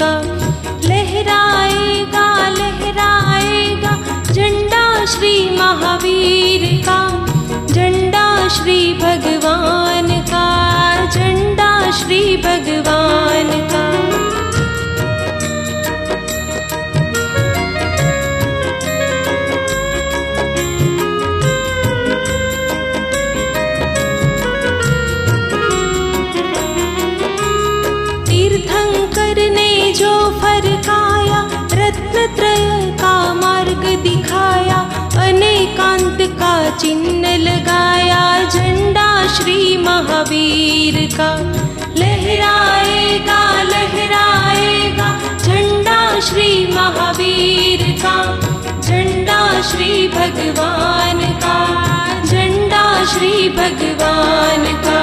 का। लहराएगा लहराएगा झंडा श्री महावीर का, झंडा श्री भगवान का, झंडा श्री भगवान का। तीर्थंकर ने जो फरकाया, रत्नत्रय का मार्ग दिखाया, अनेकांत का चिन्ह लगाया, झंडा श्री महावीर का। लहराएगा लहराएगा झंडा श्री महावीर का, झंडा श्री भगवान का, झंडा श्री भगवान का।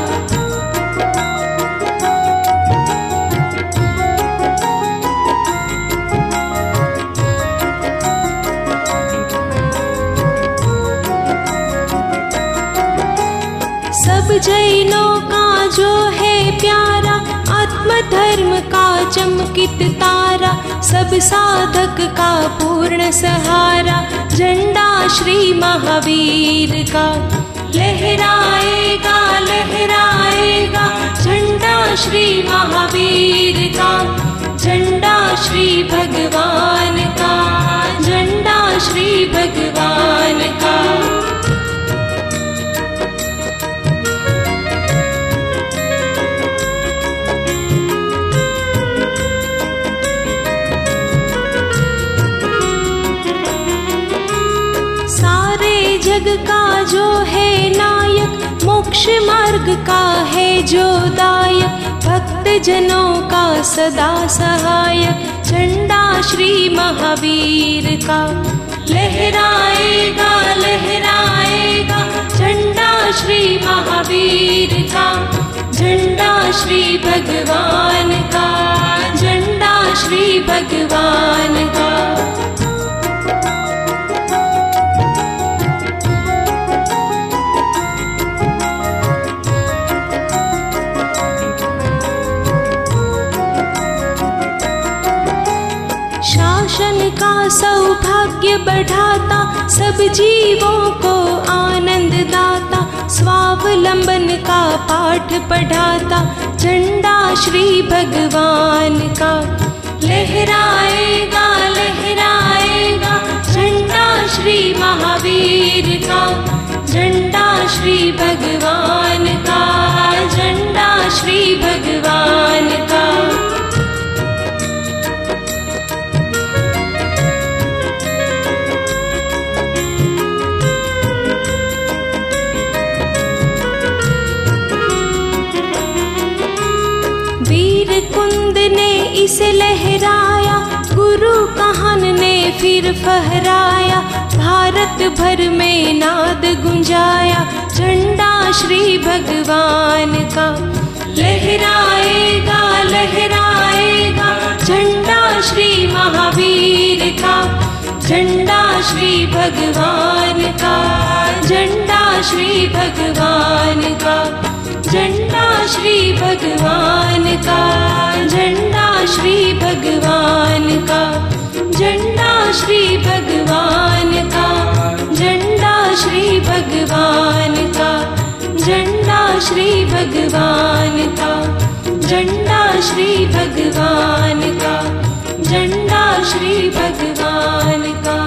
सब जैनों का जो है प्यारा, आत्मधर्म का चमकित तारा, सब साधक का पूर्ण सहारा, झंडा श्री महावीर का। लहराएगा लहराएगा झंडा श्री महावीर का, झंडा श्री भगवान का, झंडा श्री भगवान का। जग का जो है नायक, मोक्ष मार्ग का है जो दायक, भक्त जनों का सदा सहायक, झंडा श्री महावीर का। लहराएगा लहराएगा झंडा श्री महावीर का, झंडा श्री भगवान का, झंडा श्री भगवान का। शासन का सौभाग्य बढ़ाता, सब जीवों को आनंद दाता, स्वावलंबन का पाठ पढ़ाता, झंडा श्री भगवान का। लहराएगा लहराएगा झंडा श्री महावीर का, झंडा श्री भगवान का, झंडा श्री भगवान का। वीर कुंद ने इसे लहराया, गुरु काहन ने फिर फहराया, भारत भर में नाद गुंजाया, झंडा श्री भगवान का। लहराएगा लहराएगा झंडा श्री महावीर का, झंडा श्री भगवान का, झंडा श्री भगवान का, झंडा श्री भगवान का, झंडा श्री भगवान का, झंडा श्री भगवान का, झंडा श्री भगवान का, झंडा श्री भगवान का, झंडा श्री भगवान का, झंडा श्री भगवान का।